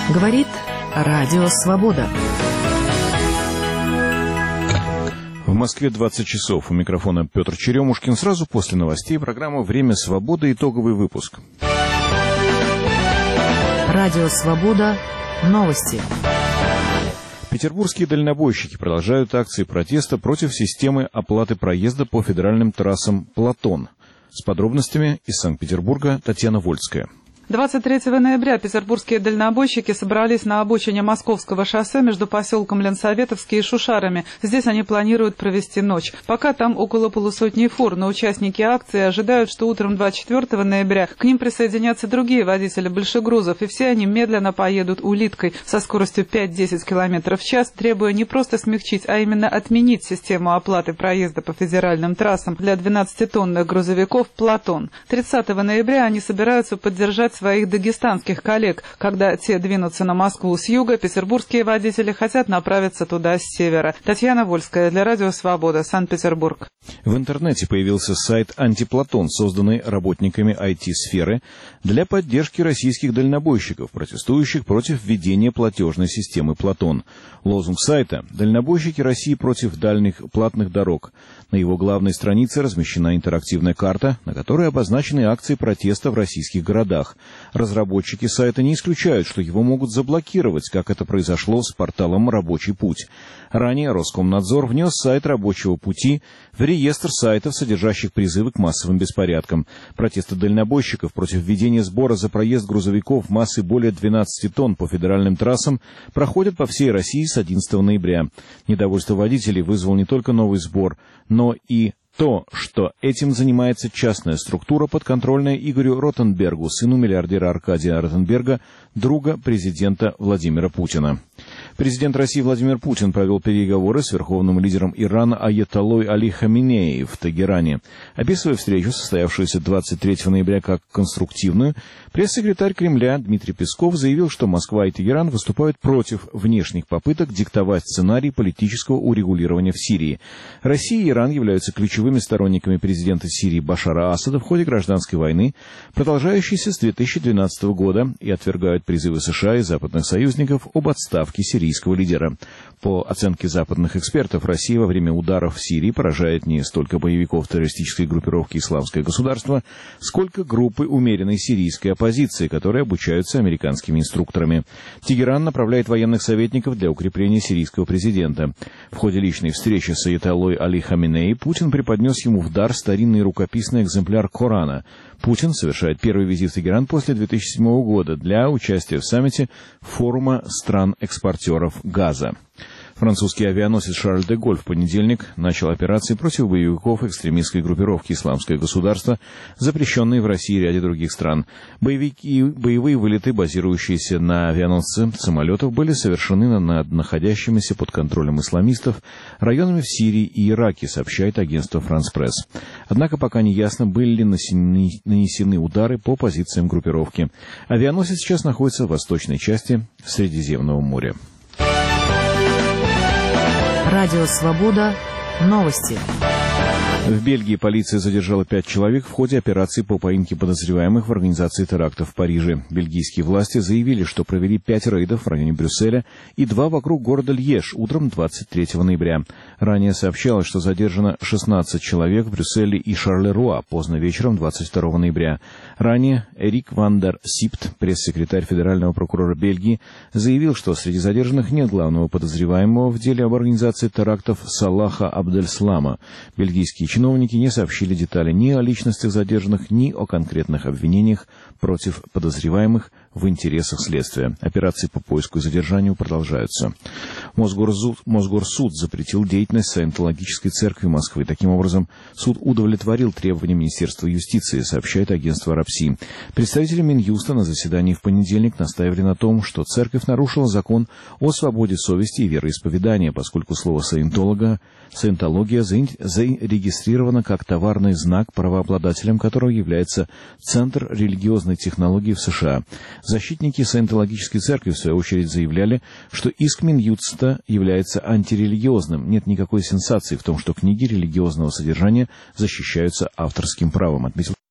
Говорит Радио Свобода. В Москве 20 часов. У микрофона Петр Черемушкин. Сразу после новостей программа «Время свободы». Итоговый выпуск. Радио Свобода. Новости. Петербургские дальнобойщики продолжают акции протеста против системы оплаты проезда по федеральным трассам «Платон». С подробностями из Санкт-Петербурга Татьяна Вольская. 23 ноября петербургские дальнобойщики собрались на обочине Московского шоссе между поселком Ленсоветовский и Шушарами. Здесь они планируют провести ночь. Пока там около полусотни фур, но участники акции ожидают, что утром 24 ноября к ним присоединятся другие водители большегрузов, и все они медленно поедут улиткой со скоростью 5-10 км в час, требуя не просто смягчить, а именно отменить систему оплаты проезда по федеральным трассам для 12-тонных грузовиков «Платон». 30 ноября они собираются поддержать своих дагестанских коллег. Когда те двинутся на Москву с юга, петербургские водители хотят направиться туда с севера. Татьяна Вольская для Радио Свобода, Санкт-Петербург. В интернете появился сайт «Антиплатон», созданный работниками IT-сферы для поддержки российских дальнобойщиков, протестующих против введения платежной системы «Платон». Лозунг сайта «Дальнобойщики России против дальних платных дорог». На его главной странице размещена интерактивная карта, на которой обозначены акции протеста в российских городах. Разработчики сайта не исключают, что его могут заблокировать, как это произошло с порталом «Рабочий путь». Ранее Роскомнадзор внес сайт «Рабочего пути» в реестр сайтов, содержащих призывы к массовым беспорядкам. Протесты дальнобойщиков против введения сбора за проезд грузовиков массой более 12 тонн по федеральным трассам проходят по всей России с 11 ноября. Недовольство водителей вызвал не только новый сбор, но и то, что этим занимается частная структура, подконтрольная Игорю Ротенбергу, сыну миллиардера Аркадия Ротенберга, друга президента Владимира Путина. Президент России Владимир Путин провел переговоры с верховным лидером Ирана Аятоллой Али Хаминеи в Тегеране. Описывая встречу, состоявшуюся 23 ноября как конструктивную, пресс-секретарь Кремля Дмитрий Песков заявил, что Москва и Тегеран выступают против внешних попыток диктовать сценарий политического урегулирования в Сирии. Россия и Иран являются ключевыми сторонниками президента Сирии Башара Асада в ходе гражданской войны, продолжающейся с 2012 года, и отвергают призывы США и западных союзников об отставке сирийского лидера. По оценке западных экспертов, Россия во время ударов в Сирии поражает не столько боевиков террористической группировки «Исламское государство», сколько группы умеренной сирийской оппозиции, которые обучаются американскими инструкторами. Тегеран направляет военных советников для укрепления сирийского президента. В ходе личной встречи с аятоллой Али Хаминеи Путин преподнес ему в дар старинный рукописный экземпляр Корана. Путин совершает первый визит в Тегеран после 2007 года для участия в саммите форума стран-экспортеров газа. Французский авианосец «Шарль де Голль» в понедельник начал операции против боевиков экстремистской группировки «Исламское государство», запрещенные в России и ряде других стран. Боевые вылеты, базирующиеся на авианосце самолетов, были совершены над находящимися под контролем исламистов районами в Сирии и Ираке, сообщает агентство «Франс Пресс». Однако пока не ясно, были ли нанесены удары по позициям группировки. Авианосец сейчас находится в восточной части Средиземного моря. Радио Свобода. Новости. В Бельгии полиция задержала 5 человек в ходе операции по поимке подозреваемых в организации терактов в Париже. Бельгийские власти заявили, что провели 5 рейдов в районе Брюсселя и 2 вокруг города Льеж утром 23 ноября. Ранее сообщалось, что задержано 16 человек в Брюсселе и Шарлеруа поздно вечером 22 ноября. Ранее Эрик ван дер Сипт, пресс-секретарь федерального прокурора Бельгии, заявил, что среди задержанных нет главного подозреваемого в деле об организации терактов Салаха Абдельслама. Бельгийские чиновники не сообщили детали ни о личностях задержанных, ни о конкретных обвинениях против подозреваемых в интересах следствия. Операции по поиску и задержанию продолжаются. Мосгорсуд запретил деятельность Саентологической церкви Москвы. Таким образом, суд удовлетворил требованиям Министерства юстиции, сообщает агентство «Рапси». Представители Минюста на заседании в понедельник настаивали на том, что церковь нарушила закон о свободе совести и вероисповедания, поскольку слово «саентология» зарегистрировано как товарный знак, правообладателем которого является Центр религиозной технологии в США. Защитники Саентологической церкви, в свою очередь, заявляли, что иск Минюста является антирелигиозным. Нет никакой сенсации в том, что книги религиозного содержания защищаются авторским правом, отметил